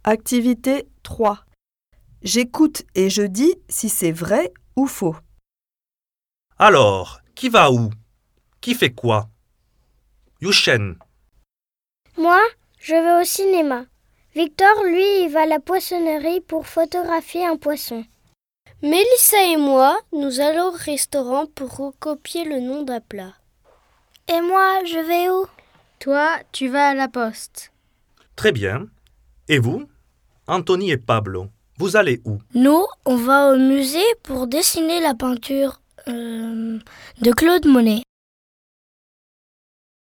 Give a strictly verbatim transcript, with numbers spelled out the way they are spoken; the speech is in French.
Activité trois. J'écoute et je dis si c'est vrai ou faux. Alors, qui va où? Qui fait quoi? Yuchen. Moi, je vais au cinéma. Victor, lui, il va à la poissonnerie pour photographier un poisson. Mélissa et moi, nous allons au restaurant pour recopier le nom d'un plat. Et moi, je vais où? Toi, tu vas à la poste. Très bien. Et vous? Anthony et Pablo, vous allez où? Nous, on va au musée pour dessiner la peinture euh, de Claude Monet.